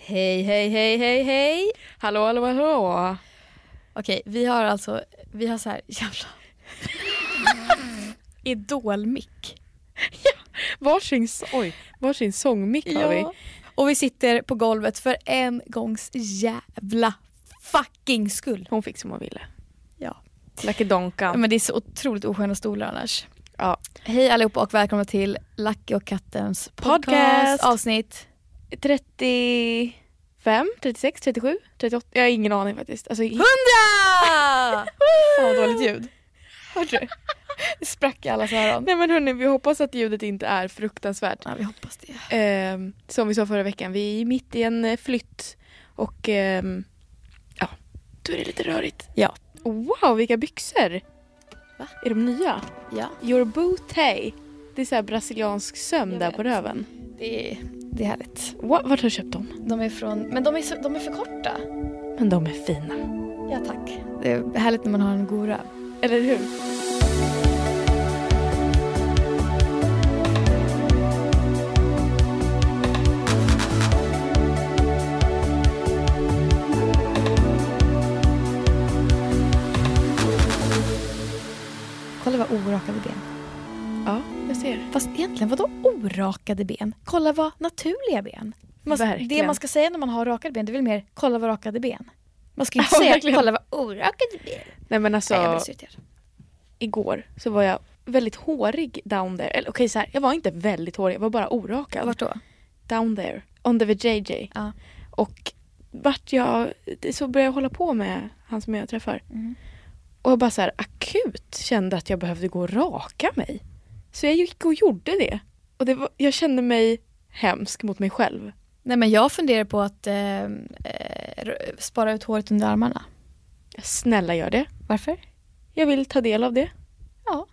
Hej, hej, hej, hej, hej. Hallå, hallå, hallå. Okej, vi har så här jävla idolmick. Varsin sångmick har vi. Och vi sitter på golvet för en gångs jävla fucking skull. Hon fick som hon ville. Ja. Lucky Donkan. Men det är så otroligt osköna stolar annars. Ja. Hej allihopa och välkomna till Lucky och Kattens Podcast. avsnitt 35, 36, 37, 38. Jag har ingen aning faktiskt. Alltså, 100! Fan vad dåligt ljud. hörde du? Det sprack i allas öron. Nej men hörni, vi hoppas att ljudet inte är fruktansvärt. Ja, vi hoppas det. Som vi sa förra veckan, vi är mitt i en flytt. Och ja, då är det lite rörigt. Ja. Wow, vilka byxor. Va? Är de nya? Ja. Your booty. Det är så här brasiliansk söm Jag där vet. på röven. Det är härligt. Vart har du köpt dem? De är för korta. Men de är fina. Ja tack. Det är härligt när man har en god röv. Eller hur? Kolla vad orakade ben. Ja, jag ser. Fast egentligen, vadå orakade ben? Kolla vad naturliga ben. Verkligen. Det man ska säga när man har rakade ben, det är väl mer kolla vad rakade ben. Man ska inte Ja, säga verkligen. kolla vad orakade ben. Nej men alltså, Nej, jag blir så irriterad. igår så var jag väldigt hårig down there. Eller okej, så här, jag var inte väldigt hårig, jag var bara orakad. Vart då? Down there, on the VJJ. Ja. Och så började jag hålla på med han som jag träffar. Mm. Och jag bara så här akut kände att jag behövde gå och raka mig. Så jag gick och gjorde det. Och jag kände mig hemsk mot mig själv. Nej men jag funderar på att spara ut håret under armarna. Snälla gör det. Varför? Jag vill ta del av det. Ja.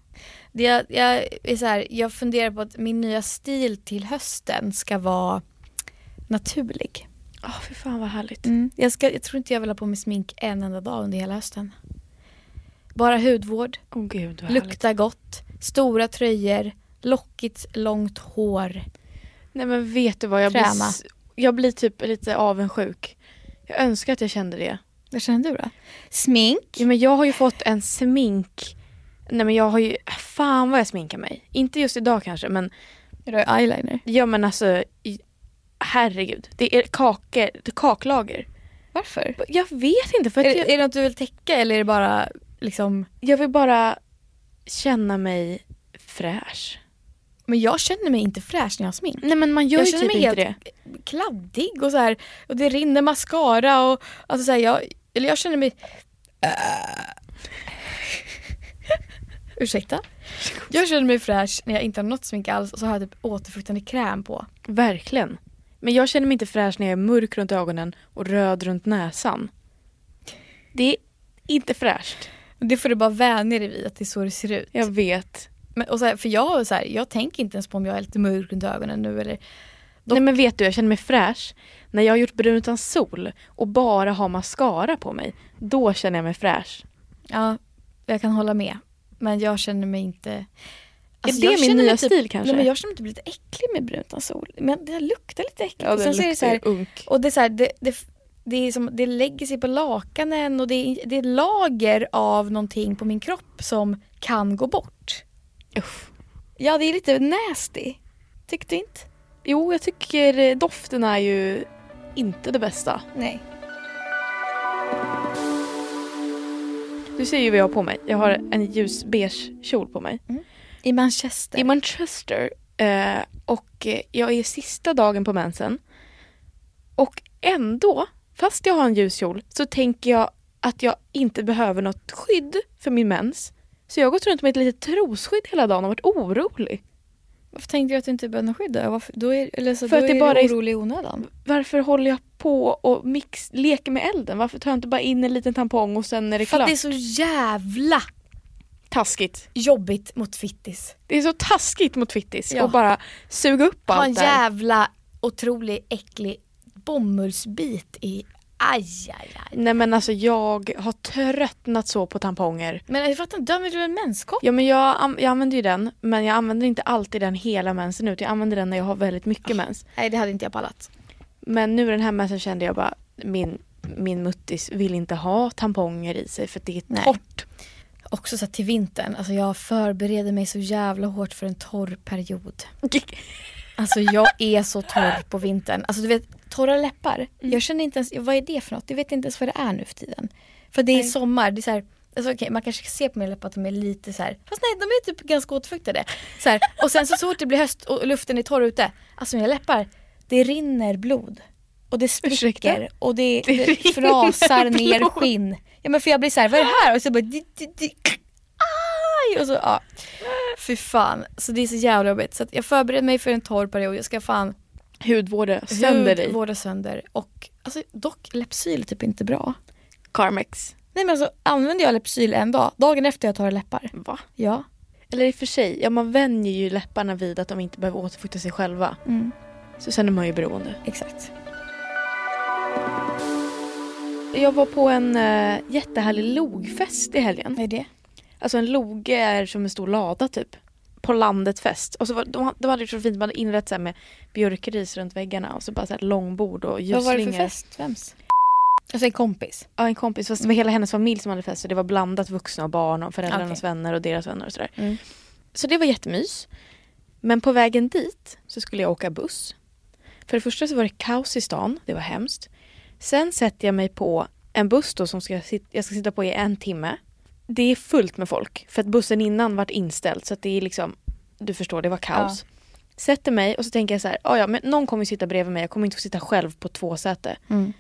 Jag funderar på att min nya stil till hösten ska vara naturlig. För fan vad härligt. Jag tror inte jag vill ha på mig smink en enda dag under hela hösten. Bara hudvård, Gud vad lukta gott, stora tröjor, lockigt långt hår. Nej men vet du vad, jag blir typ lite avundsjuk. Jag önskar att jag kände det. Vad känner du då? Smink? Ja, men jag har ju fått en smink. Nej men jag har ju, fan vad jag sminkar mig. Inte just idag kanske, men Är det eyeliner? ja men alltså, herregud. Det är kaklager. Varför? Jag vet inte, för att Är det något du vill täcka eller är det bara liksom... jag vill bara känna mig fräsch. Men jag känner mig inte fräsch när jag har smink. Nej men man gör Jag ju känner typ mig inte helt det. kladdig och så här, och det rinner mascara och alltså så här, jag känner mig ursäkta. Jag känner mig fräsch när jag inte har något smink alls och så har jag typ återfuktande kräm på. Verkligen. Men jag känner mig inte fräsch när jag är mörk runt ögonen och röd runt näsan. Det är inte fräscht. Det får du bara vänja dig vid att det är så det ser ut. Jag vet. Men, och så här, för jag tänker inte ens på om jag är lite mörk runt ögonen nu eller... Nej men vet du, jag känner mig fräsch när jag har gjort brun utan sol och bara har mascara på mig. Då känner jag mig fräsch. Ja, jag kan hålla med. Men jag känner mig inte... Alltså, är det min nya typ, stil kanske? Nej, men jag känner mig typ lite äcklig med brun utan sol. Men det luktar lite äckligt. Ja, Och det sen så är det luktar så här, unk. och det är så här, det är som, det lägger sig på lakanen och det är lager av någonting på min kropp som kan gå bort. Uff. Ja, det är lite nasty. Tyckte du inte? Jo, jag tycker doften är ju inte det bästa. Nej. Du ser ju vad jag har på mig. Jag har en ljus beige kjol på mig. I Manchester. I Manchester. Och jag är sista dagen på mensen. Och ändå, fast jag har en ljus kjol, så tänker jag att jag inte behöver något skydd för min mens. Så jag har gått runt med ett litet trosskydd hela dagen och varit orolig. Varför tänkte du att du inte behövde någon skydd då? Då För att det bara är är du orolig i onödan. Varför håller jag på och leker med elden? Varför tar jag inte bara in en liten tampong och sen är det För att klart? det är så jävla Taskigt. jobbigt mot fittis. Det är så taskigt mot fittis. Ja. Och bara suga upp Ha en allt där. jävla otrolig äcklig bomullsbit i aj. Nej men alltså jag har tröttnat så på tamponger. Men jag fattar inte, du använder en menskopp? Ja men jag använder ju den. Men jag använder inte alltid den hela mensen ut. Jag använder den när jag har väldigt mycket mens. Nej, det hade inte jag pallat. Men nu den här mensen kände jag bara, min muttis vill inte ha tamponger i sig för att det är torrt. Också så till vintern, alltså jag förbereder mig så jävla hårt för en torr period. Alltså jag är så torr på vintern. Alltså du vet, torra läppar. Jag känner inte ens, vad är det för något? Jag vet inte ens vad det är nu för tiden. För det är sommar, det är så här, alltså okej, man kanske ser på mina läppar att de är lite så här, fast nej, de är typ ganska återfuktade. Så här, och sen så fort det blir höst och luften är torr ute, alltså mina läppar, det rinner blod. Och det spricker och det frasar ner skinn. Ja, men för jag blir så här, vad är det här? Och så bara aj! Och så, ja. Fy fan. Så det är så jävla jobbigt. Så att jag förbereder mig för en torr period. Jag ska fan hudvårda sönder. Och alltså, dock, Lypsyl är typ inte bra. Carmex. Nej, men alltså använder jag Lypsyl en dag, dagen efter jag tar läppar. Va? Ja. Eller i och för sig, ja, man vänjer ju läpparna vid att de inte behöver återfukta sig själva. Så sen är man ju beroende. Exakt. Jag var på en jättehärlig logfest i helgen. Vad är det? Alltså en loge är som en stor lada typ. På landet fest. Och så var, de hade det så fint, man hade inrett så här med björkris runt väggarna. Och så bara så här långbord och ljusslingor. Vad var det för fest? Vems? Alltså en kompis? Ja, en kompis. Fast det var hela hennes familj som hade fest. Så det var blandat vuxna och barn och föräldrarnas vänner och deras vänner och sådär. Så det var jättemys. Men på vägen dit så skulle jag åka buss. För det första så var det kaos i stan. Det var hemskt. Sen sätter jag mig på en buss då som jag ska sitta på i 1 timme. Det är fullt med folk. För att bussen innan varit inställd. Så att det är liksom, du förstår, det var kaos. Ja. Sätter mig och så tänker jag så här, ja men någon kommer sitta bredvid mig. Jag kommer inte få sitta själv på 2 säte.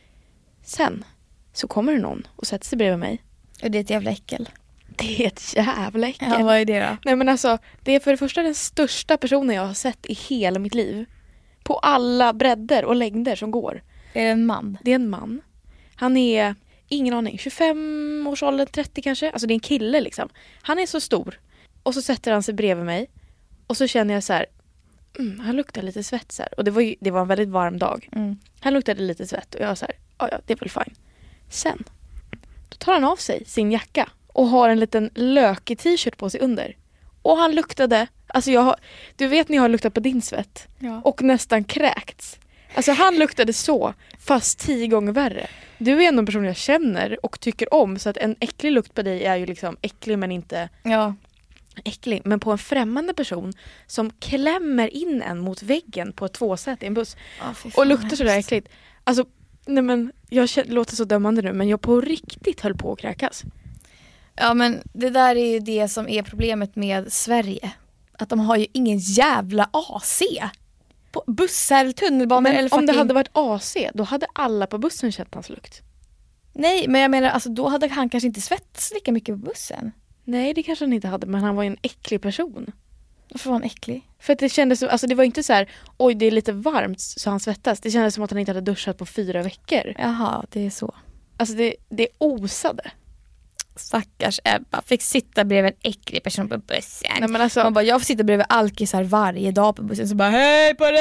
Sen så kommer det någon och sätter sig bredvid mig. Och det är ett jävla äckel. Det är ett jävla äckel. Ja, vad är det då? Nej men alltså, det är för det första den största personen jag har sett i hela mitt liv. På alla bredder och längder som går. Är det en man? Det är en man. Han är, ingen aning, 25 års ålder, 30 kanske. Alltså det är en kille liksom. Han är så stor. Och så sätter han sig bredvid mig. Och så känner jag så här, han luktar lite svett så här. Och det var en väldigt varm dag. Han luktade lite svett och jag var så här, ja det är väl fine. Sen, då tar han av sig sin jacka. Och har en liten lökig t-shirt på sig under. Och han luktade, alltså du vet när jag har luktat på din svett. Ja. Och nästan kräkts. Alltså han luktade så, fast 10 gånger värre. Du är ändå en person jag känner och tycker om. Så att en äcklig lukt på dig är ju liksom äcklig men inte äcklig. Men på en främmande person som klämmer in en mot väggen på ett 2-säte i en buss. Och luktar sådär äckligt. Alltså, nej men, jag låter så dömande nu, men jag på riktigt höll på att kräkas. Ja, men det där är ju det som är problemet med Sverige. Att de har ju ingen jävla AC. På bussar, tunnelbanor men eller om det hade varit AC, då hade alla på bussen känt hans lukt. Nej, men jag menar, alltså, då hade han kanske inte svettats lika mycket på bussen. Nej, det kanske han inte hade, men han var ju en äcklig person. Varför var han äcklig? För att det kändes som, alltså det var inte så här, oj det är lite varmt så han svettas. Det kändes som att han inte hade duschat på 4 veckor. Jaha, det är så. Alltså det osade. Stackars Ebba fick sitta bredvid en äcklig person på bussen. Nej, men alltså, man bara, jag får sitta bredvid alkisar varje dag på bussen. Så bara, hej på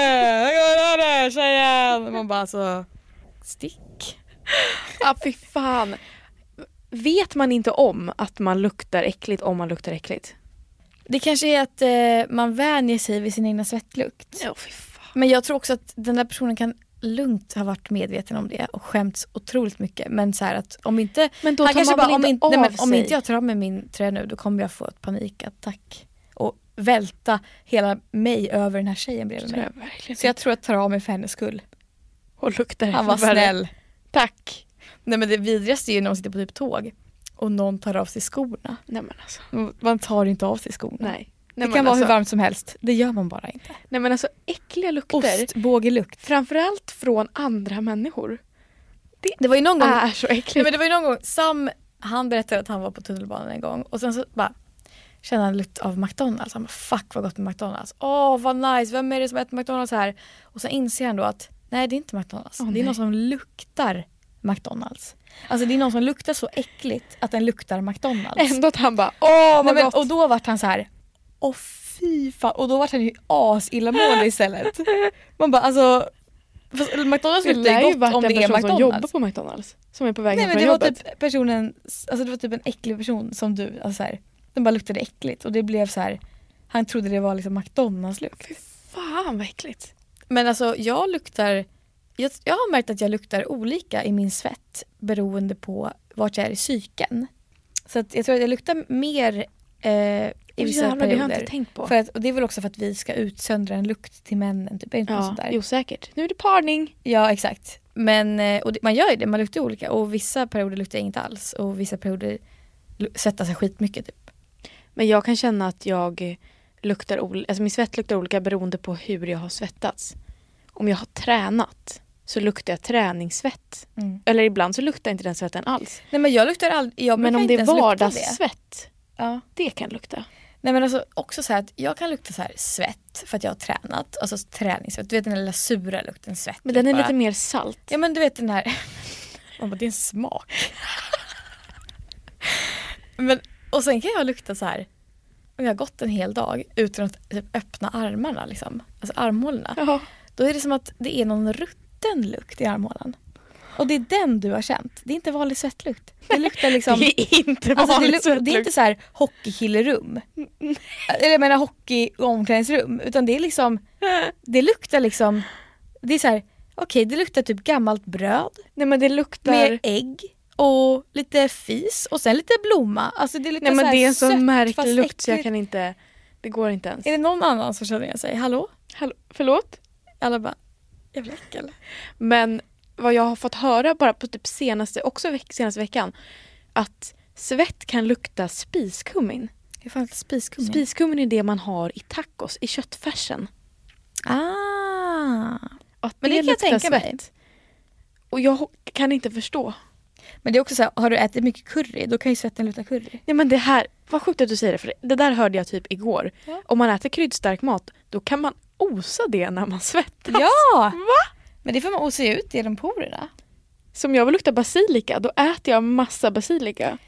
det tjejen. Man bara, så stick. Ja, fy fan. Vet man inte om att man luktar äckligt om man luktar äckligt? Det kanske är att man vänjer sig vid sin egna svettlukt. Ja, fy fan. Men jag tror också att den där personen kan lugnt ha varit medveten om det och skämts otroligt mycket. Men så här att om inte, men då tar man bara, om inte jag tar av med min tröja nu, då kommer jag få ett panikattack och välta hela mig över den här tjejen bredvid mig. Så jag tror att jag tar av mig för hennes skull. Och luktar. Han var snäll. Tack. Nej, men det vidrigaste är ju när man sitter på typ tåg och någon tar av sig skorna. Nej, men alltså. Man tar inte av sig skorna. Nej. Det kan vara hur varmt som helst. Det gör man bara inte. Nej, men alltså äckliga lukter. Ostbågelukt. Framförallt från andra människor. Det var ju någon gång. Är så äckligt. Nej, men det var ju någon gång. Sam, han berättade att han var på tunnelbanan en gång. Och sen så bara kände han lukt av McDonalds. Han bara, fuck vad gott med McDonalds. Åh, vad nice. Vem är det som äter McDonalds här? Och sen inser han då att nej, det är inte McDonalds. Det är någon som luktar McDonalds. Alltså det är någon som luktar så äckligt att den luktar McDonalds. Ändå att han bara, åh vad gott. Och då vart han så här, åh fy fan. Och då vart han ju asillamående istället. Man bara, alltså McDonalds luktar ju gott om det är McDonalds. Som jobbar på McDonalds. Som är på vägen från jobbet. Nej, men det var typ personen, alltså det var typ en äcklig person som du, alltså så här, den bara luktade äckligt. Och det blev så här, han trodde det var liksom McDonalds lukt. Fy fan vad äckligt. Men alltså jag luktar jag har märkt att jag luktar olika i min svett beroende på vart jag är i cykeln. Så att jag tror att jag luktar mer i vissa perioder. Det har jag inte tänkt på. Och det är väl också för att vi ska utsöndra en lukt till männen. Typ, inte sånt där. Jo säkert. Nu är det parning. Ja, exakt. Men man gör ju det, man luktar olika. Och vissa perioder luktar inget alls. Och vissa perioder svettas jag skitmycket typ. Men jag kan känna att jag luktar alltså min svett luktar olika beroende på hur jag har svettats. Om jag har tränat så luktar jag träningssvett. Eller ibland så luktar inte den svetten alls. Nej, men jag luktar aldrig. Men om det är vardagssvett, det kan lukta. Nej, men alltså också så här att jag kan lukta så här svett för att jag har tränat. Alltså träningssvett. Du vet den där lilla sura lukten svett. Men den är bara lite mer salt. Ja, men du vet den här. Det är en smak. Och sen kan jag lukta så här. Om jag har gått en hel dag utan att typ öppna armarna liksom. Alltså armhålorna. Jaha. Då är det som att det är någon rutten lukt i armhålan. Och det är den du har känt. Det är inte vanlig svettlukt. Det luktar liksom. Det är inte vanlig svettlukt. Det är inte så här hockeykillerum. Eller jag menar hockey-omklädningsrum. Utan det är liksom. Det luktar liksom. Det är så här. Okej, det luktar typ gammalt bröd. Nej, men det luktar. Med ägg. Och lite fis. Och sen lite blomma. Alltså det luktar. Nej, men så här det är en sån sött, märklig lukt äckligt. så jag kan inte. Det går inte ens. Är det någon annan som känner igen sig? Hallå? Förlåt? Alla bara. Jävla äckel. Men vad jag har fått höra bara på typ senaste veckan. Att svett kan lukta spiskummin. Det är fan spiskummin. Spiskummin är det man har i tacos, i köttfärsen. Men det kan jag tänka mig. Och jag kan inte förstå. Men det är också så här, har du ätit mycket curry, då kan ju svetten lukta curry. Ja, men det här, vad sjukt att du säger det, för det där hörde jag typ igår. Ja. Om man äter kryddstark mat, då kan man osa det när man svettas. Ja! Va? Men det får man osa ut genom porerna. Som jag vill lukta basilika, då äter jag massa basilika.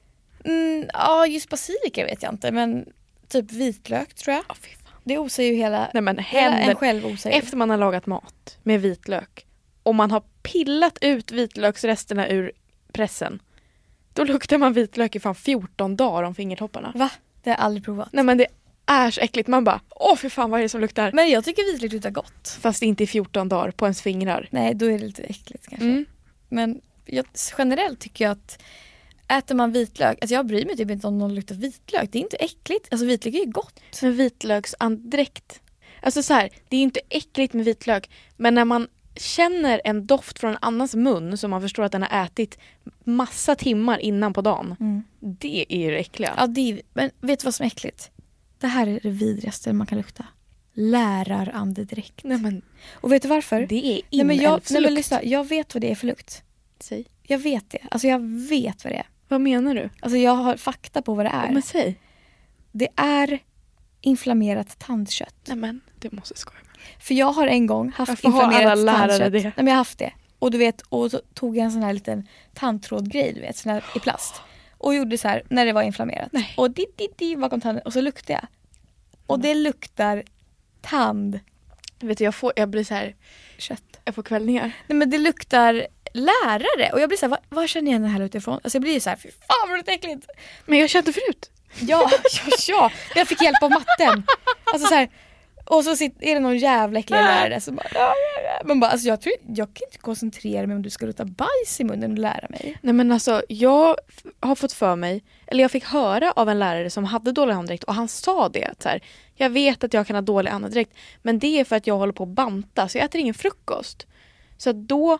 Ja, just basilika vet jag inte, men typ vitlök tror jag. Fy fan. Det osar ju hela. Nej, men hela en själv osar ju. Efter man har lagat mat med vitlök och man har pillat ut vitlöksresterna ur pressen, då luktar man vitlök i fan 14 dagar om fingertopparna. Va? Det har jag aldrig provat. Nej, men det är så äckligt. Man bara, för fan, vad är det som luktar? Men jag tycker vitlök luktar gott. Fast inte i 14 dagar på ens fingrar. Nej, då är det lite äckligt kanske. Men generellt tycker jag att äter man vitlök, alltså jag bryr mig typ inte om någon luktar vitlök. Det är inte äckligt. Alltså vitlök är ju gott. Men vitlöksandräkt. Alltså så här, det är inte äckligt med vitlök, men när man känner en doft från en annans mun som man förstår att den har ätit massa timmar innan på dagen. Det är ju det äckliga. Ja, men vet du vad som är äckligt? Det här är det vidrigaste man kan lukta. Lärarandedräkt. Nej, men, och vet du varför? Det är inälvslukt. Nej, men lyssna, jag vet vad det är för lukt. Säg. Jag vet det. Alltså jag vet vad det är. Vad menar du? Alltså jag har fakta på vad det är. Men säg. Det är inflammerat tandkött. Nej, men det måste skoja med. För jag har en gång haft inflammerat tandkött. Det? Nej, men jag har haft det. Och du vet, och så tog jag en sån här liten tandtrådgrej, du vet, sån här i plast. Och gjorde så här när det var inflammerat. Nej. Och bakom tanden. Och så luktade jag. Och det luktar tand. Vet du, jag blir så här kött. Jag får kvällningar. Nej, men det luktar lärare. Och jag blir så här, vad känner jag den här utifrån? Alltså jag blir så här, fy fan vad det är äckligt. Men jag kände förut. Ja. Jag fick hjälp av matten. Alltså så här, och så är det någon jävla äcklig lärare som bara, man bara, alltså jag kan inte koncentrera mig om du ska lukta bajs i munnen och lära mig. Nej, men alltså jag har fått för mig, eller jag fick höra av en lärare som hade dålig andedräkt, och han sa det att så här, jag vet att jag kan ha dålig andedräkt, men det är för att jag håller på att banta, så jag äter ingen frukost. Så att då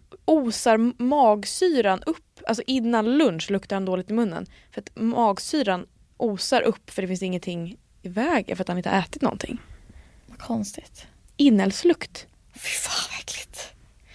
osar magsyran upp, alltså innan lunch luktar han dåligt i munnen, för att magsyran osar upp, för det finns ingenting i vägen för att han inte har ätit någonting. Vad konstigt. Inälvslukt. Fy fan vad äckligt.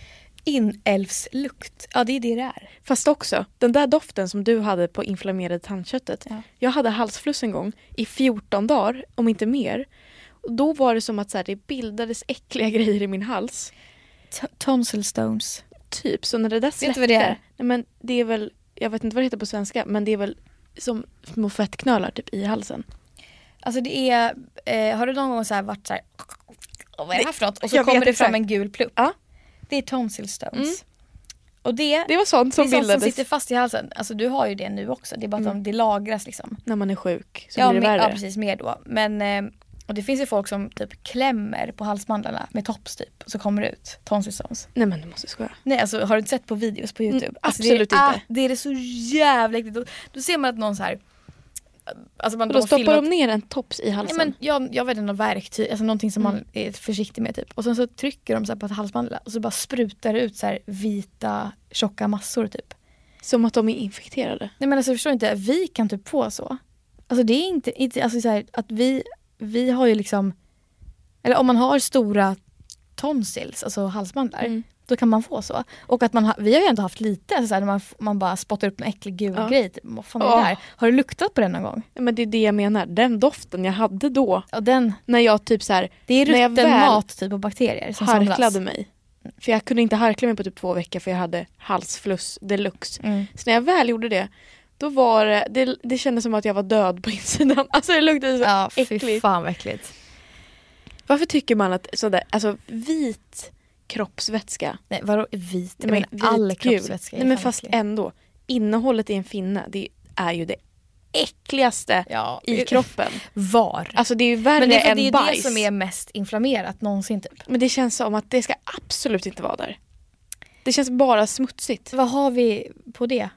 Inälvslukt. Ja, det är det är. Fast också, den där doften som du hade på inflammerade tandköttet. Ja. Jag hade halsfluss en gång i 14 dagar, om inte mer. Och då var det som att så här, det bildades äckliga grejer i min hals. Tonsil stones. Typ, så när det där släppte. Vet du vad det är? Nej, men det är väl, jag vet inte vad det heter på svenska, men det är väl som små fettknölar typ i halsen. Alltså det är, har du någon gång så här varit så här, vad är det här för något? Och så Jag kommer vet det fram exakt. en gul plupp. Ja. Det är tonsil stones. Och det var sånt som det är sånt bildades. som sitter fast i halsen. Alltså du har ju det nu också. Det är bara att det lagras liksom. När man är sjuk så Ja, blir det värre. ja, precis, mer då. Men Och det finns ju folk som typ klämmer på halsmandlarna med tops typ. Och så kommer det ut tonsil stones. Nej men du måste skoja. Nej alltså har du inte sett på videos på YouTube? Alltså, absolut inte. Det är så jävla äckligt. Då ser man att någon så här. Alltså och då stoppar de ner en tops i halsen? Ja, men jag vet inte, något verktyg, alltså någonting som man är försiktig med typ. Och sen så trycker de så här på ett halsmandel och så bara sprutar det ut så här vita, tjocka massor typ. Som att de är infekterade? Nej men alltså jag förstår inte, vi kan typ få så. Alltså det är inte alltså så här, att vi har ju liksom, eller om man har stora tonsils, alltså halsmandlar, då kan man få så. Och att vi har ju ändå haft lite, alltså så här, när man bara spottar upp en äcklig gul grej. Typ. Vad fan är det där? Har du luktat på den någon gång? Men det är det jag menar. Den doften jag hade då. Och den, när jag typ så här, det är rutten mat typ och bakterier som harklade mig. För jag kunde inte harkla mig på typ 2 veckor för jag hade halsfluss deluxe. Så när jag väl gjorde det, då var det kändes som att jag var död på insidan. Alltså det luktade så äckligt. Fy fan vad äckligt. Varför tycker man att sådär, alltså vit kroppsvätska. Nej, vadå vit? Jag menar all kroppsvätska. Nej men fast ändå. Innehållet i en finne, det är ju det äckligaste i kroppen. Var? Alltså det är ju värre än bajs. Men det är det som är mest inflammerat någonsin typ. Men det känns som att det ska absolut inte vara där. Det känns bara smutsigt. Vad har vi på det?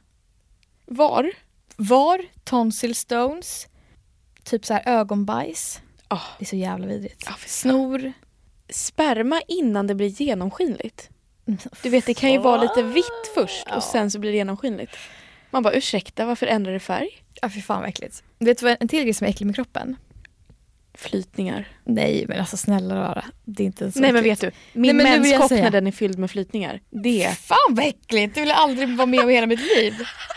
Var, tonsil stones, typ så här ögonbajs. Det är så jävla vidrigt. Snor. Sperma innan det blir genomskinligt. Du vet, det kan ju vara lite vitt först och sen så blir det genomskinligt. Man bara, ursäkta, varför ändrar det färg? Ja, fy fan vad äckligt. Vet du vad en till grej som är äcklig med kroppen? Flytningar. Nej, men alltså snälla rara. Det är inte så. Nej, men vet du, min menskopp när den är fylld med flytningar. Det. Fan vad äckligt, det vill jag aldrig vara med om i hela mitt liv.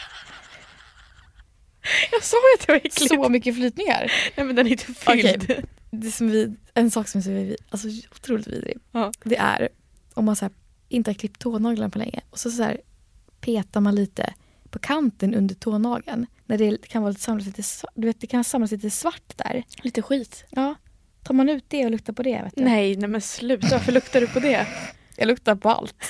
Jag sa att det var äckligt. Så mycket flytningar. Nej, men den är inte fylld. Okay. Det som en sak som är så alltså, otroligt vidrig. Det är om man så här, inte har klippt tånaglarna på länge och så här, petar man lite på kanten under tånageln när det kan vara lite du vet, det kan samlas lite svart där. Lite skit. Ja. Tar man ut det och luktar på det, vet du? Nej men sluta. Varför luktar du på det? Jag luktar på allt.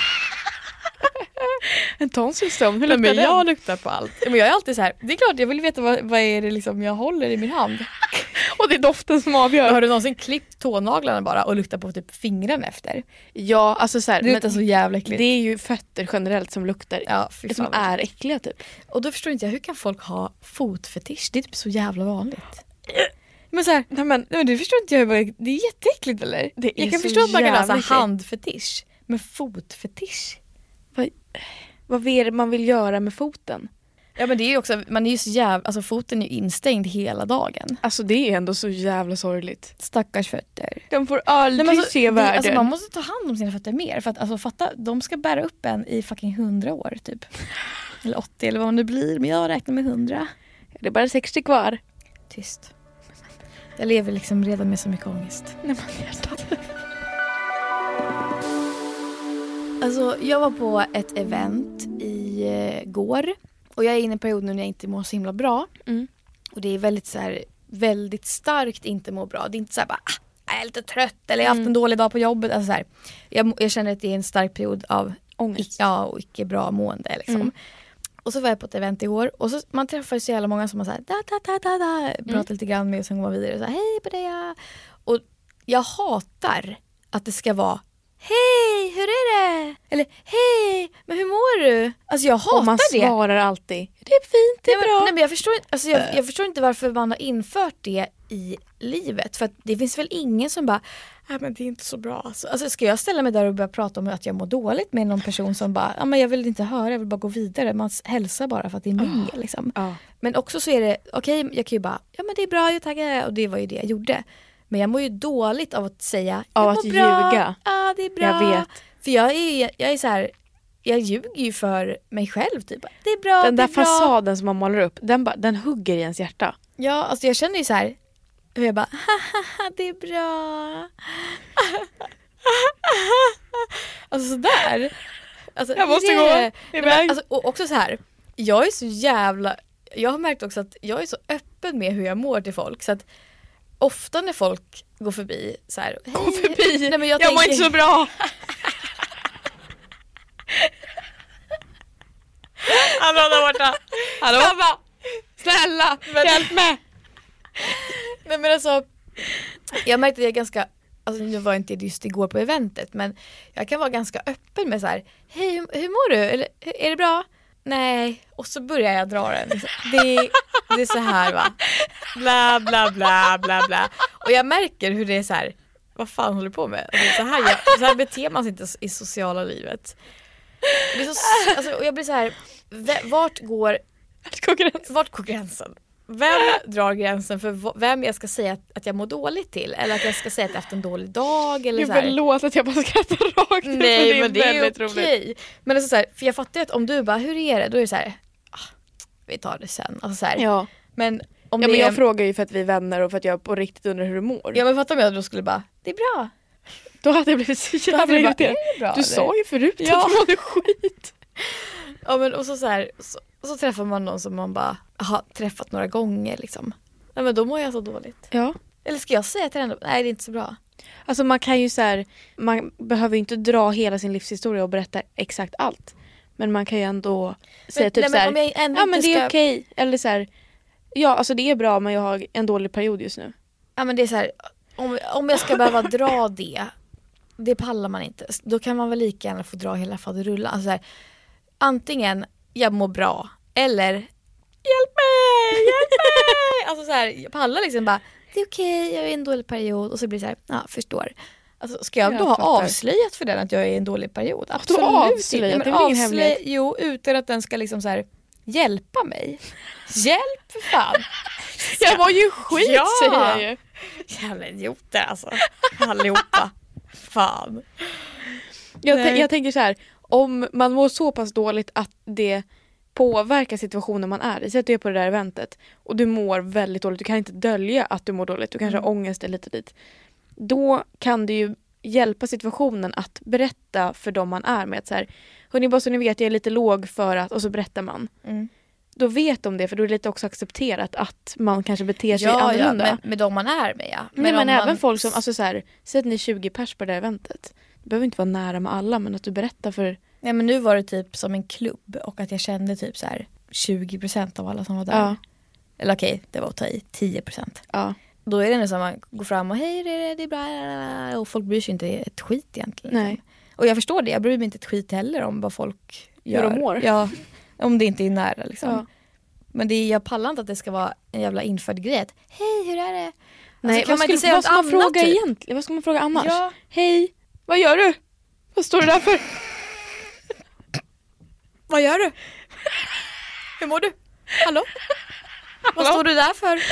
En tonsilstone, hur luktar den? Jag luktar på allt. Men jag är alltid så här, det är klart jag vill veta vad är det liksom jag håller i min hand. Och det är doften som avgör. Har du någonsin klippt tånaglarna bara och luktat på typ fingrarna efter? Ja, alltså så här, det luktar så jävla äckligt. Det är ju fötter generellt som luktar. Som är äckliga typ. Och då förstår inte jag, hur kan folk ha fotfetisch? Det är typ så jävla vanligt. Men så här, nej, men det förstår inte jag. Det är jätteäckligt eller? Jag kan förstå att man kan ha handfetisch. Men fotfetisch? Vad är det man vill göra med foten? Ja men det är ju också, man är ju så jävla, alltså foten är ju instängd hela dagen. Alltså det är ändå så jävla sorgligt. Stackars fötter. De får aldrig se världen. Alltså man måste ta hand om sina fötter mer. För att alltså fatta, de ska bära upp en i fucking 100 år typ. Eller 80 eller vad det blir. Men jag räknar med 100. Det är bara 60 kvar. Tyst. Jag lever liksom redan med så mycket ångest. Nej men hjärtat. Alltså jag var på ett event igår. Och jag är inne i en period nu när jag inte mår så himla bra. Och det är väldigt så här, väldigt starkt inte må bra. Det är inte så här bara, jag är lite trött eller jag har haft en dålig dag på jobbet. Alltså så här, jag känner att det är en stark period av ångest. Och icke bra mående liksom. Och så var jag på ett event igår. Och så, man träffar så jävla många som man pratar lite grann med och sen går man vidare och så här, hej på dig. Och jag hatar att det ska vara hej, hur är det? Eller hej, men hur mår du? Alltså jag hatar det. Och man svarar alltid, det är fint, det är bra. Nej, men jag förstår, alltså jag förstår inte varför man har infört det i livet. För att det finns väl ingen som bara, men det är inte så bra. Alltså ska jag ställa mig där och börja prata om att jag mår dåligt med någon person som bara, men jag vill inte höra, jag vill bara gå vidare. Man hälsar bara för att det är mingel liksom. Men också så är det, okej, jag kan ju bara, men det är bra, jag taggar. Och det var ju det jag gjorde. Men jag mår ju dåligt av att säga, av att ljuga. Ja, det är bra. Jag vet. För jag är så här, jag ljuger ju för mig själv typ. Det är bra, den det är där fasaden som man målar upp, den hugger i ens hjärta. Ja, alltså jag känner ju så här, hur jag bara, det är bra. Alltså sådär. Alltså, jag måste gå iväg. Alltså, och också så här, jag är så jävla, jag har märkt också att jag är så öppen med hur jag mår till folk. Så att ofta när folk går förbi så här, hej. Gå förbi? Nej, men jag mår inte så bra. Hallå där borta. Hallå? Snälla, hjälp mig. Nej men alltså, Jag märkte att jag är ganska, alltså nu var inte just igår på eventet, men jag kan vara ganska öppen med så här: hej, hur mår du? Eller är det bra? Nej, och så börjar jag dra den. Det är så här, va? Bla bla bla bla bla. Och jag märker hur det är så här: vad fan håller du på med? Alltså, så här beter man sig inte i sociala livet. Det är så, alltså, och jag blir så här: vart går gränsen? Vem drar gränsen för vem jag ska säga att jag mår dåligt till? Eller att jag ska säga att jag haft en dålig dag? Eller så här. Förlåt att jag bara skrattar rakt. Nej, men det är okej. Men alltså så här, för jag fattar att om du bara, hur är det? Då är det så här, vi tar det sen. Alltså så här. Ja. Men om men jag frågar ju för att vi är vänner och för att jag på riktigt undrar hur du mår. Ja, men fattar mig att du skulle bara, det är bra. Då hade jag blivit så jävla irriterad. Du sa ju förut att du mådde skit. Ja, men och så här, så träffar man någon som man bara har träffat några gånger liksom. Ja, men då mår jag så dåligt. Ja. Eller ska jag säga till henne, nej det är inte så bra. Alltså man kan ju så här, man behöver ju inte dra hela sin livshistoria och berätta exakt allt. Men man kan ju ändå säga typ så här, ja men det är okej. Eller så här, ja alltså det är bra men jag har en dålig period just nu. Ja men det är så här, om jag ska behöva dra det pallar man inte. Då kan man väl lika gärna få dra hela faderullan. Alltså så här, antingen jag mår bra eller hjälp mig! Alltså så här, jag pallar liksom bara, det är okej, jag är i en dålig period. Och så blir det så här, ja förstår. Alltså, ska jag då ha avslöjat för den att jag är i en dålig period? Absolut. Avslöjat, det är ingen hemlighet. Jo, utan att den ska liksom så här hjälpa mig. Hjälp för fan. Jag var ju skit, säger jag ju. Jävla idioter alltså. Allihopa. Fan. Jag tänker så här, om man mår så pass dåligt att det påverkar situationen man är i. Säg att du är på det där eventet och du mår väldigt dåligt. Du kan inte dölja att du mår dåligt. Du kanske har ångest eller lite dit. Då kan det ju hjälpa situationen att berätta för dem man är med. Att så här, hörni, bara så ni vet, jag är lite låg för att... Och så berättar man. Då vet de det, för då är det lite också accepterat att man kanske beter sig annorlunda. Ja, med dem man är med, ja. Men även folk som, alltså så här, säg att ni är 20 pers på det här eventet. Du behöver inte vara nära med alla, men att du berättar för... Nej, men nu var det typ som en klubb och att jag kände typ så här 20% av alla som var där. Ja. Eller okej, det var att ta i 10%. Ja. Då är det ändå som man går fram och hej, det är bra. Och folk bryr sig inte ett skit egentligen. Nej. Och jag förstår det, jag bryr mig inte ett skit heller om vad folk gör. Hur de mår. Ja, om det inte är nära liksom. Ja. Men jag pallar inte att det ska vara en jävla införd grej. Hej, hur är det? Nej, alltså, vad ska man fråga egentligen? Vad ska man fråga annars? Ja. Hej, vad gör du? Vad står du där för? Vad gör du? Hur mår du? Hallå? Vad står du där för?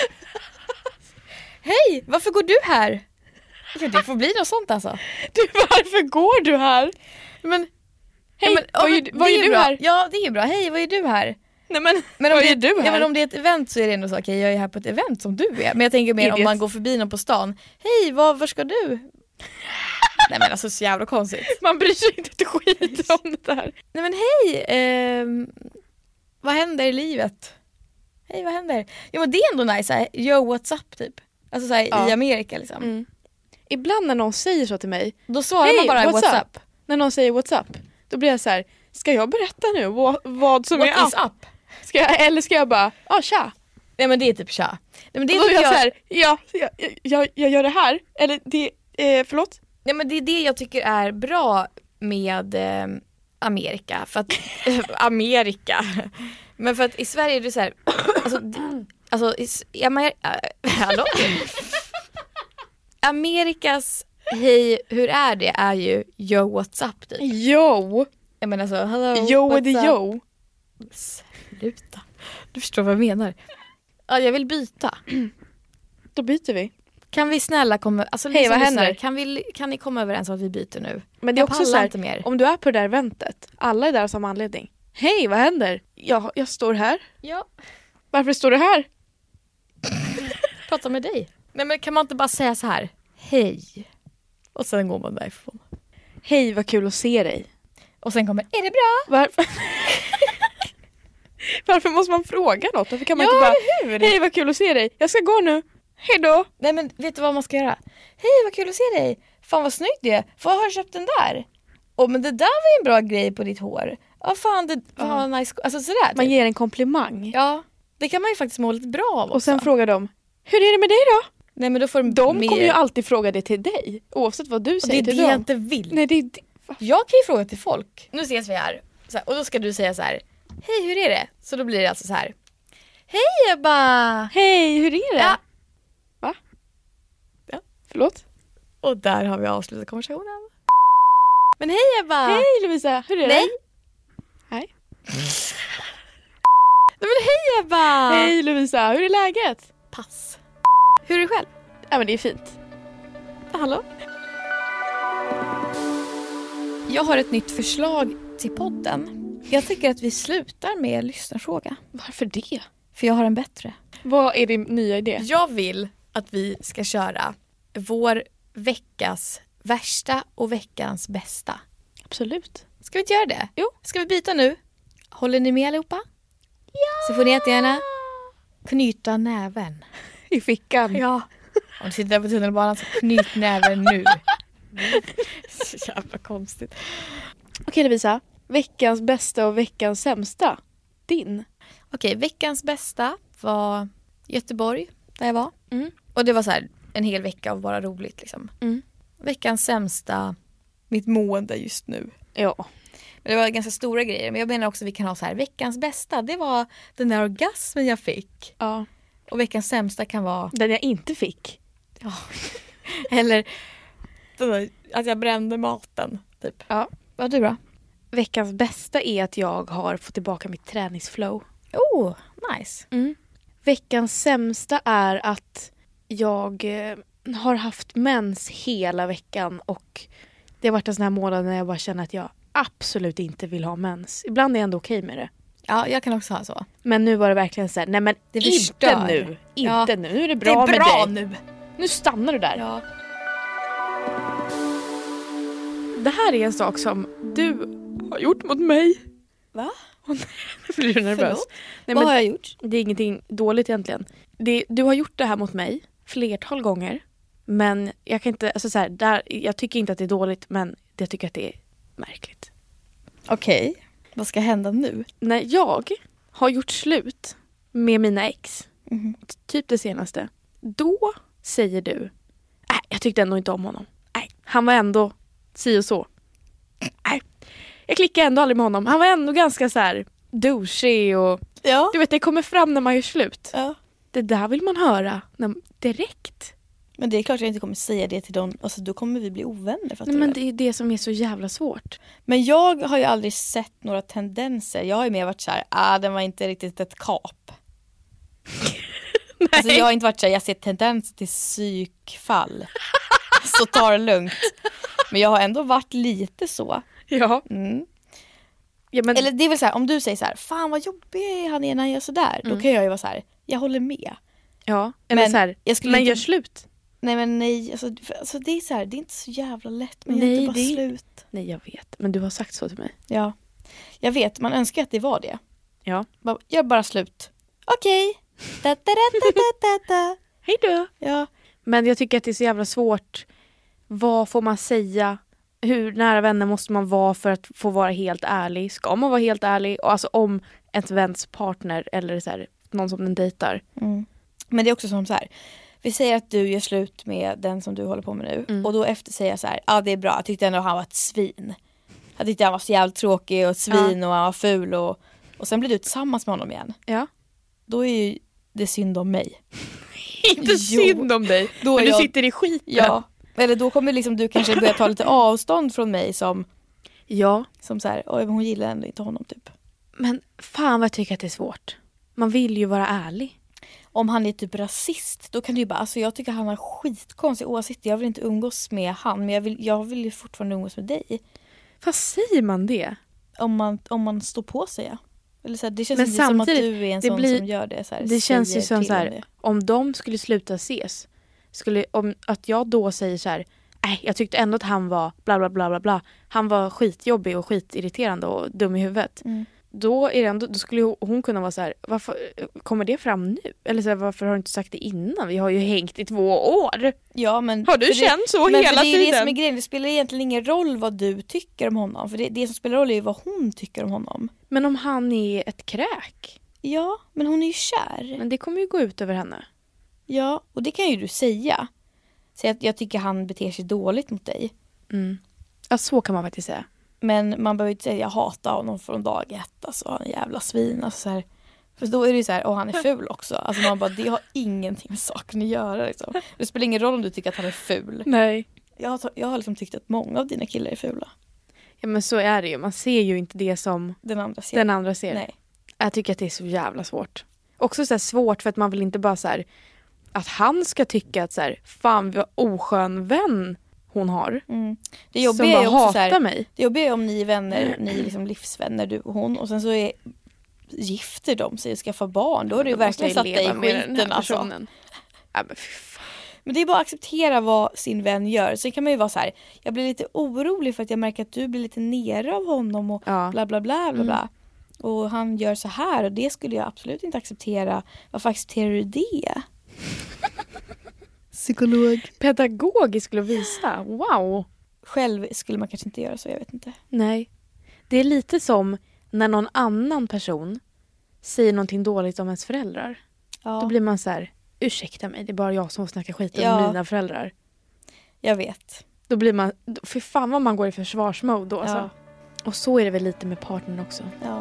Hej, varför går du här? Ja, det får bli något sånt alltså. Du, varför går du här? Men hej, vad är du här? Ja, det är bra. Hej, vad är du här? Nej, men vad är du här? Ja, men om det är ett event så är det ändå så okej, jag är här på ett event som du är. Men jag tänker mer om man går förbi någon på stan. Hej, var ska du? Nej men alltså så jävla konstigt. Man bryr sig inte ett skit om det här. Nej men hej, vad händer i livet? Hej, vad händer? Ja men det är ändå nice, här, yo what's up typ. Alltså så här, i Amerika liksom. Ibland när någon säger så till mig, då svarar man bara what's up. När någon säger what's up, då blir jag så här, ska jag berätta nu vad som what är is up? Eller ska jag bara, tja. Nej men det är typ tja. Nej, men det är då jag så här, jag gör det här. Eller det, förlåt? Ja men det är det jag tycker är bra med Amerika. För att, Amerika. Men för att i Sverige är det så här, alltså hallå? Amerikas hej, hur är det? Är ju yo what's up typ. Yo. Jag menar så, hello. Yo with the yo. Sluta. Du förstår vad jag menar. Ja, jag vill byta. Då byter vi. Kan vi snälla komma, alltså hej, vad händer? Kan ni komma överens om att vi byter nu? Men det är också så här, om du är på det där eventet, alla är där av samma anledning. Hej, vad händer? Jag står här. Ja. Varför står du här? Prata med dig. Nej men kan man inte bara säga så här? Hej. Och sen går man därifrån. Hej, vad kul att se dig. Och sen kommer, är det bra? Varför måste man fråga något? Varför kan man inte bara, hej vad kul att se dig. Jag ska gå nu. Hej då. Nej men vet du vad man ska göra? Hej vad kul att se dig. Fan vad snyggt det är. Vad har du köpt den där? Men det där var ju en bra grej på ditt hår. Fan det var nice. Alltså sådär. Man ger en komplimang. Ja, det kan man ju faktiskt må lite bra av också. Och sen frågar de, hur är det med dig då? Nej, men då får de kommer ju alltid fråga det till dig. Oavsett vad du säger till dem. Det är det jag inte vill. Nej, det är det. Jag kan ju fråga till folk. Nu ses vi här. Så här, och då ska du säga så här: hej, hur är det? Så då blir det alltså så här: hej Ebba! Hej, hur är det? Ja. Va? Ja. Förlåt? Och där har vi avslutat konversationen. Men hej Ebba! Hej Lovisa, hur är det? Nej. Hej. Nej, men hej Ebba! Hej Lovisa, hur är läget? Pass. Hur är det själv? Ja, men det är fint. Hallå? Jag har ett nytt förslag till podden. Jag tycker att vi slutar med lyssnarfråga. Varför det? För jag har en bättre. Vad är din nya idé? Jag vill att vi ska köra vår veckas värsta och veckans bästa. Absolut. Ska vi inte göra det? Jo. Ska vi byta nu? Håller ni med allihopa? Ja! Så får ni jättegärna knyta näven. I fickan. Ja. Om du sitter där på tunnelbanan så knyt näven nu. Så jävla konstigt. Okej Lovisa, veckans bästa och veckans sämsta. Din. Okej, veckans bästa var Göteborg, där jag var. Mm. Och det var så här en hel vecka av bara roligt liksom. Mm. Veckans sämsta, mitt mående just nu. Ja. Men det var ganska stora grejer. Men jag menar också att vi kan ha så här, veckans bästa, det var den där orgasmen jag fick. Ja. Och veckans sämsta kan vara... Den jag inte fick. Ja. Eller att jag brände maten, typ. Ja. Vad du då? Veckans bästa är att jag har fått tillbaka mitt träningsflow. Oh, nice. Mm. Veckans sämsta är att jag har haft mens hela veckan och det har varit en sån här månad när jag bara känner att jag absolut inte vill ha mens. Ibland är jag ändå okej med det. Ja, jag kan också ha så. Men nu var det verkligen så här, nej men det inte förstör. nu. Ja. Inte nu. Nu är det bra, det är bra med dig. nu. Nu stannar du där. Ja. Det här är en sak som du har gjort mot mig. Va? Blir du nervös? Nej, Vad har jag gjort? Det är ingenting dåligt egentligen. Du har gjort det här mot mig flertal gånger. Men jag kan inte, alltså så här, jag tycker inte att det är dåligt, men jag tycker att det är märkligt. Okej. Vad ska hända nu? När jag har gjort slut med mina ex, typ det senaste, då säger du, jag tyckte ändå inte om honom. Nej, han var ändå si och så. Nej, jag klickade ändå aldrig med honom. Han var ändå ganska så här douchig och Ja. du vet, det kommer fram när man gör slut. Ja. Det där vill man höra direkt. Men det är klart att jag inte kommer säga det till dem. Alltså då kommer vi bli ovänner. Nej, men det är det som är så jävla svårt. Men jag har ju aldrig sett några tendenser. Jag har ju mer varit så här, den var inte riktigt ett kap. Alltså jag har inte varit så här, jag ser tendenser till psykfall. Så ta det lugnt. Men jag har ändå varit lite så. Ja. Mm. Ja, men... Eller det är väl så här, om du säger så här, fan vad jobbig han är när han gör så där. Då kan jag ju vara så här, jag håller med. Ja, eller men så här, men gör slut. Nej men nej, alltså det är så här, det är inte så jävla lätt. Men nej, inte bara slut. Nej, jag vet. Men du har sagt så till mig. Ja, jag vet. Man önskar att det var det. Ja. Gör bara slut. Okej. Hej då. Ja. Men jag tycker att det är så jävla svårt. Vad får man säga? Hur nära vänner måste man vara för att få vara helt ärlig? Ska man vara helt ärlig? Och alltså om ett väns partner eller så här, någon som den dejtar. Mm. Men det är också som så här. Vi säger att du gör slut med den som du håller på med nu. Mm. Och då efter säger jag så här, det är bra. Jag tyckte ändå han var ett svin. Jag tyckte han var så jävligt tråkig och ett svin och han var ful. Och sen blir du tillsammans med honom igen. Ja. Då är ju det synd om mig. Inte synd om dig. Då men du sitter i skiten. Ja. Eller då kommer liksom du kanske börja ta lite avstånd från mig som så här, oj men hon gillar ändå inte honom typ. Men fan vad jag tycker att det är svårt. Man vill ju vara ärlig. Om han är typ rasist, då kan du ju bara, alltså jag tycker han har skitkonstig åsikt. Jag vill inte umgås med han, men jag vill ju fortfarande umgås med dig. Vad säger man det? Om man står på sig, ja. Eller så här, det känns men inte som att du är en sån som gör det. Så här, det känns ju som så här, om de skulle sluta ses, om att jag då säger så här, jag tyckte ändå att han var bla bla bla bla bla. Han var skitjobbig och skitirriterande och dum i huvudet. Mm. Då skulle hon kunna vara så här, varför kommer det fram nu? Eller så här, varför har du inte sagt det innan? Vi har ju hängt i 2 år. Ja, men har du känt så hela tiden? Men det är det som är grejen. Det spelar egentligen ingen roll vad du tycker om honom. För det som spelar roll är ju vad hon tycker om honom. Men om han är ett kräk? Ja, men hon är ju kär. Men det kommer ju gå ut över henne. Ja, och det kan ju du säga. Säg att jag tycker han beter sig dåligt mot dig. Ja, så kan man faktiskt säga. Men man behöver inte säga jag hatar honom från dag ett. Alltså han är en jävla svin. Alltså, så här. För då är det ju så här, och han är ful också. Alltså man bara, det har ingenting med saken att göra. Liksom. Det spelar ingen roll om du tycker att han är ful. Nej. Jag har liksom tyckt att många av dina killar är fula. Ja, men så är det ju. Man ser ju inte det som Den andra ser. Nej. Jag tycker att det är så jävla svårt. Också så här svårt för att man vill inte bara så här, att han ska tycka att så här, fan vad oskön vän hon har. Det jobbiga som bara är också hatar så här, mig. Det jobbiga är om ni är vänner, ni är liksom livsvänner, du och hon. Och sen så gifter de sig och skaffar barn. Då har du verkligen satt dig i skiten. Alltså. Ja, men fy fan. Men det är bara att acceptera vad sin vän gör. Sen kan man ju vara så här, jag blir lite orolig för att jag märker att du blir lite nere av honom och bla bla bla bla bla. Och han gör så här och det skulle jag absolut inte acceptera. Varför accepterar du det? Psykolog. Pedagogisk skulle visa. Wow. Själv skulle man kanske inte göra så, jag vet inte. Nej. Det är lite som när någon annan person säger någonting dåligt om ens föräldrar. Ja. Då blir man så här, ursäkta mig, det är bara jag som snackar skit om mina föräldrar. Jag vet. Då blir man, för fan vad man går i försvarsmode då. Alltså. Ja. Och så är det väl lite med partnern också. Ja.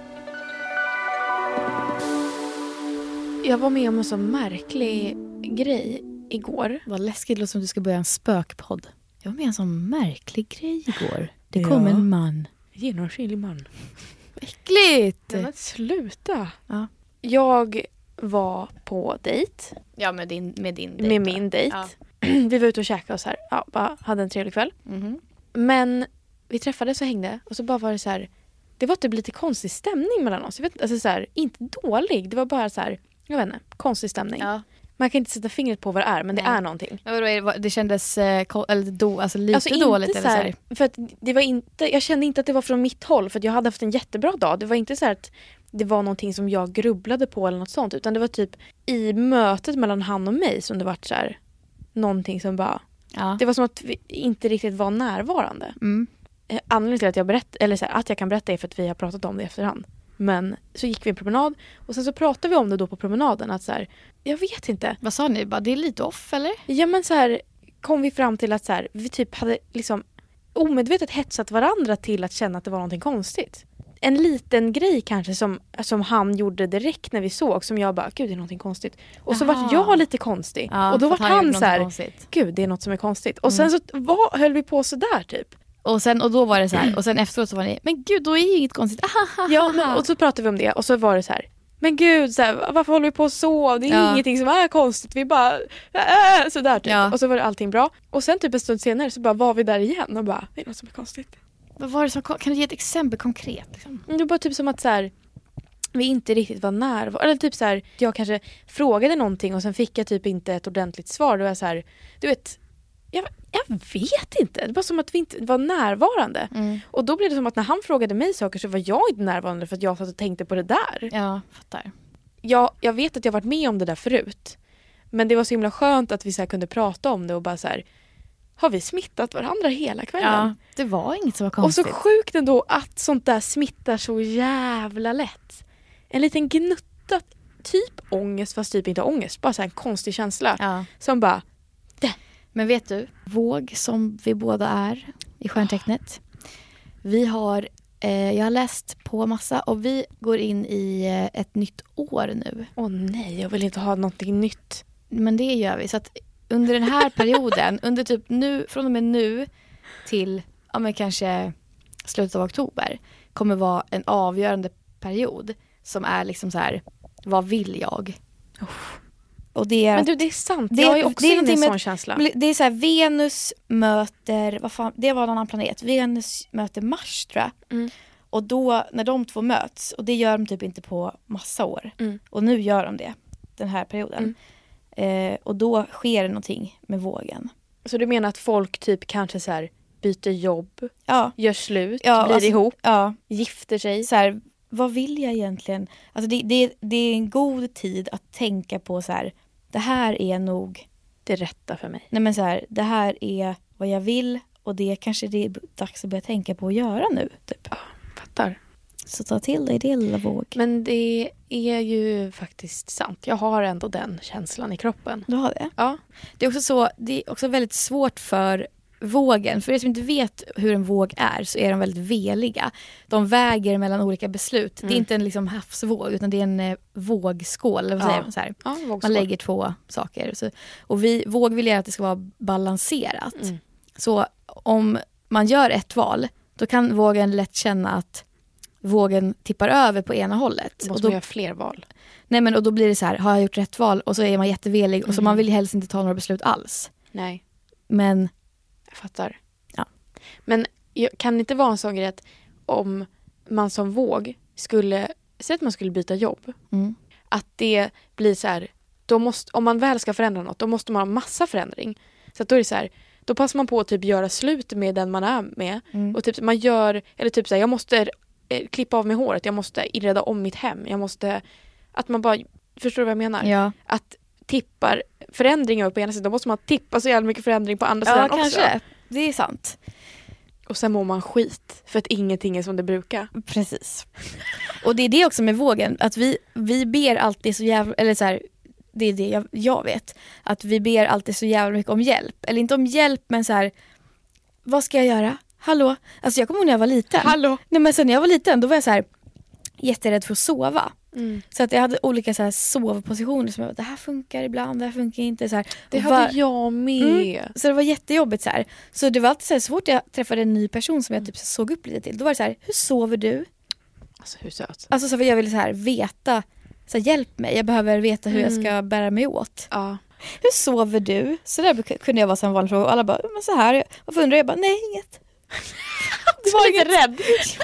Jag var med om en så märklig grej igår. Vad läskigt, låter som du ska börja en spökpodd. Jag var med en sån märklig grej igår. Det kom en man. Genomskinlig man. Äckligt! Ja, men sluta. Ja. Jag var på dejt. Ja, med din dejt. Med min dejt. Ja. Vi var ute och käkade och så här. Ja, bara hade en trevlig kväll. Mm-hmm. Men vi träffades och hängde. Och så bara var det så här. Det var typ lite konstig stämning mellan oss. Jag vet, alltså så här, inte dålig. Det var bara så här, jag vet inte, konstig stämning. Ja. Man kan inte sätta fingret på vad det är, men det är någonting. Det kändes lite dåligt. Inte så här, för att det var inte, jag kände inte att det var från mitt håll. För att jag hade haft en jättebra dag. Det var inte så här att det var någonting som jag grubblade på eller något sånt. Utan det var typ i mötet mellan han och mig som det var så här, någonting som bara... Ja. Det var som att vi inte riktigt var närvarande. Anledningen till att att jag kan berätta är för att vi har pratat om det i efterhand. Men så gick vi en promenad och sen så pratade vi om det då på promenaden att så här, jag vet inte. Vad sa ni? Bara, det är lite off eller? Ja, men så här kom vi fram till att så här, vi typ hade liksom omedvetet hetsat varandra till att känna att det var någonting konstigt. En liten grej kanske som han gjorde direkt när vi såg, som jag bara, gud det är någonting konstigt. Och så var jag lite konstig. Ja, och då var han så här, konstigt. Gud det är något som är konstigt. Och sen så höll vi på så där typ. Och då var det så här, och sen efteråt så var ni, men gud då är ju inget konstigt. Ja, och så pratade vi om det och så var det så här, men gud så här, varför håller vi på så? Det är ingenting som är konstigt. Vi bara så där typ. Ja. Och så var det allting bra. Och sen typ en stund senare så bara var vi där igen och bara, det är något som är konstigt. Vad var det som, kan du ge ett exempel konkret liksom? Det var typ som att så här, vi inte riktigt var närvarande. Eller typ så här, jag kanske frågade någonting och sen fick jag typ inte ett ordentligt svar. Då var jag så här, du vet, jag vet inte. Det var som att vi inte var närvarande. Och då blev det som att när han frågade mig saker så var jag inte närvarande för att jag satt och tänkte på det där. Ja, fattar. Jag vet att jag varit med om det där förut. Men det var så himla skönt att vi så här kunde prata om det och bara så här, har vi smittat varandra hela kvällen? Ja, det var inget som var konstigt. Och så sjukt ändå att sånt där smittar så jävla lätt. En liten gnutta typ ångest, fast typ inte ångest. Bara så här en konstig känsla. Ja. Som bara... Men vet du, våg som vi båda är i stjärntecknet. Vi har, jag har läst på massa och vi går in i ett nytt år nu. Åh nej, jag vill inte ha någonting nytt. Men det gör vi. Så att under den här perioden, under typ nu, från och med nu till men kanske slutet av oktober, kommer vara en avgörande period som är liksom så här, vad vill jag? Och det, men du, det är sant. Jag är också inne i en sån känsla. Det är så här, Venus möter, det var en annan planet. Venus möter Mars tror jag. Och då, när de två möts, och det gör de typ inte på massa år. Och nu gör de det, den här perioden. Och då sker det någonting med vågen. Så du menar att folk typ kanske så här byter jobb, gör slut, blir alltså, ihop, gifter sig? Så här, vad vill jag egentligen? Alltså det är en god tid att tänka på så här, det här är nog det rätta för mig. Nej men så här, det här är vad jag vill och det kanske det är dags att börja tänka på att göra nu typ. Fattar. Så ta till dig det, lilla våg. Men det är ju faktiskt sant. Jag har ändå den känslan i kroppen. Du har det? Ja. Det är också väldigt svårt för vågen. För er som inte vet hur en våg är så är de väldigt veliga. De väger mellan olika beslut. Det är inte en liksom havsvåg utan det är en vågskål. Eller vad säger man så här? Ja, man lägger 2 saker. Så, och våg vill göra att det ska vara balanserat. Så om man gör ett val då kan vågen lätt känna att vågen tippar över på ena hållet. Då måste och då man göra fler val. Nej, men och då blir det så här, har jag gjort rätt val? Och så är man jättevelig och så man vill helst inte ta några beslut alls. Nej. Men Jag fattar. Ja. Men kan det inte vara en sån grej att om man som våg skulle, säg att man skulle byta jobb, att det blir så här, om man väl ska förändra något, då måste man ha massa förändring. Så att då är det så här, då passar man på att typ göra slut med den man är med. Och typ man gör, eller typ så här, jag måste klippa av mig håret, jag måste inreda om mitt hem, jag måste, att man bara, förstår du vad jag menar? Ja. Att tippar förändringar upp på ena sidan, då måste man tippa så jävla mycket förändring på andra sidan också. Ja, kanske. Det är sant. Och sen mår man skit för att ingenting är som det brukar. Precis. Och det är det också med vågen, att vi ber alltid så jävla, eller så här, det är det jag vet, att vi ber alltid så jävla mycket om hjälp. Eller inte om hjälp, men så här, vad ska jag göra? Hallå? Alltså jag kommer ihåg när jag var liten. Hallå? Nej, men sen när jag var liten, då var jag så här jätterädd för att sova. Så att jag hade olika så här sovpositioner som jag, det här funkar ibland, det här funkar inte så här. Det hade jag med. Så det var jättejobbigt så här. Så det var alltid så här, så fort jag träffade en ny person som jag typ såg upp lite till, då var det så här, hur sover du? Alltså hur söt. Alltså så för jag ville så här veta, så här, hjälp mig, jag behöver veta hur jag ska bära mig åt. Ja. Hur sover du? Så där kunde jag vara som vanlig fråga och alla bara, men så här, varför undrar jag? Bara, nej, inget. Du var lite rädd.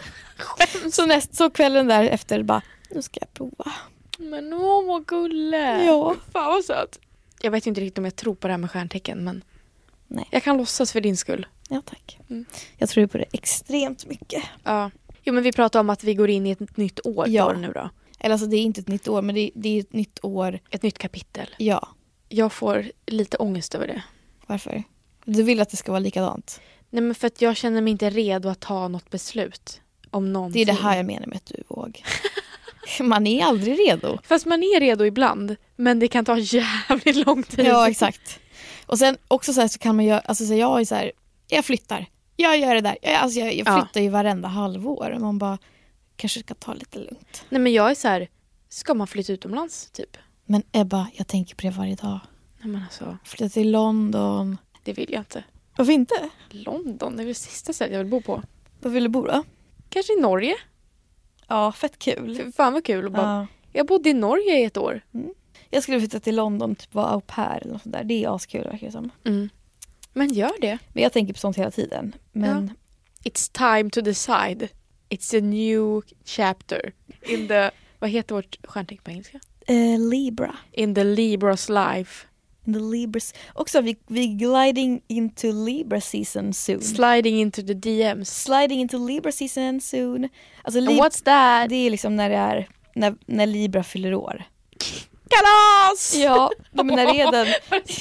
Så kvällen där efter bara, nu ska jag prova. Men vad gulle. Ja. Fan vad söt. Jag vet inte riktigt om jag tror på det här med stjärntecken, men nej. Jag kan låtsas för din skull. Ja, tack. Jag tror på det extremt mycket. Ja. Jo, men vi pratar om att vi går in i ett nytt år nu då. Eller alltså det är inte ett nytt år, men det är ett nytt år. Ett nytt kapitel. Ja. Jag får lite ångest över det. Varför? Du vill att det ska vara likadant? Nej, men för att jag känner mig inte redo att ta något beslut om någonting. Det är det här jag menar med att du våg. Man är aldrig redo. Fast man är redo ibland, men det kan ta jävligt lång tid. Ja, exakt. Och sen också så här så kan man göra, alltså så jag är så här, jag flyttar. Jag gör det där. Jag flyttar ju varenda halvår. Man bara, kanske ska ta lite lugnt. Nej, men jag är så här, ska man flytta utomlands typ? Men Ebba, jag tänker på det varje dag. Nej, men alltså. Flytta till London. Det vill jag inte. Varför inte? London, det är väl sista stället jag vill bo på. Var vill du bo då? Kanske i Norge. Ja, fett kul. Fan vad kul. Bara, jag bodde i Norge i ett år. Jag skulle flytta till London, typ vara au pair eller något sånt där. Det är askul verkar det som. Men gör det. Men jag tänker på sånt hela tiden. Men It's time to decide. It's a new chapter in the, vad heter vårt stjärntecken på engelska? Libra. In the Libra's life. In the Libras. Också vi gliding into Libra season soon. Sliding into the DMs. Sliding into Libra season soon. Alltså, what's that? Det är liksom när det är när Libra fyller år. Kalas! Ja, men när det är den.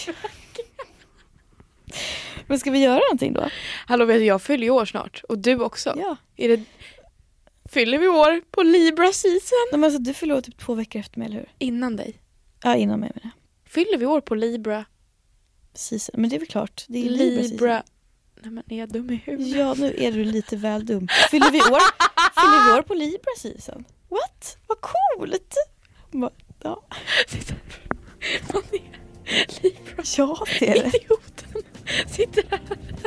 Men ska vi göra någonting då? Hallå, vet du, jag fyller ju år snart. Och du också. Ja. Fyller vi år på Libra season? Nej, men alltså, du fyller år typ 2 veckor efter mig, eller hur? Innan dig. Ja, innan mig med det. Fyller vi år på Libra season? Men det är väl klart. Det är Libra. Nej, men är jag dum i huvudet? Ja, nu är du lite väl dum. Fyller vi år på Libra season? What? Vad coolt! Ja. Man är Libra. Ja, det är det. Idioten sitter här.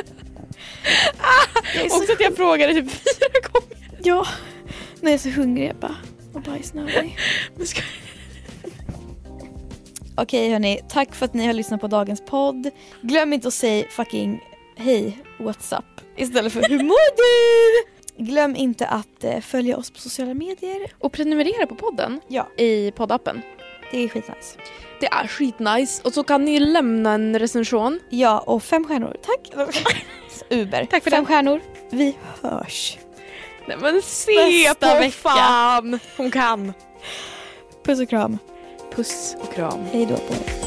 Också att jag frågade typ 4 gånger. Ja, när jag är så hungrig jag bara och bajsnödig. Okej hörni, tack för att ni har lyssnat på dagens podd. Glöm inte att säga fucking hej, what's up istället för hur mår du? Glöm inte att följa oss på sociala medier. Och prenumerera på podden i poddappen. Det är skitnice. Det är skitnice. Och så kan ni lämna en recension. Ja, och 5 stjärnor. Tack. Uber. Tack för 5 stjärnor. Vi hörs. Nej, men se på fan. Hon kan. Puss och kram. Puss och kram. Hej då på er.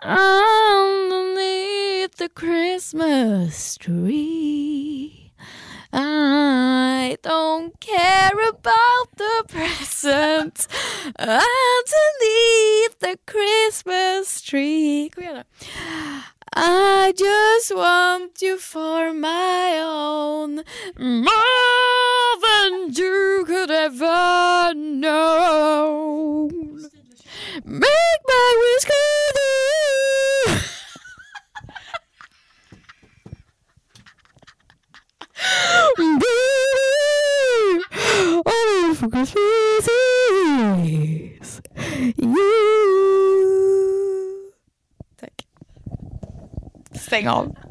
underneath the Christmas tree. I don't care about the presents underneath the Christmas tree. Kom igen då. I just want you for my own, more than you could ever know. Make my wish come true. All for Christmas is you. Tack. Stäng av.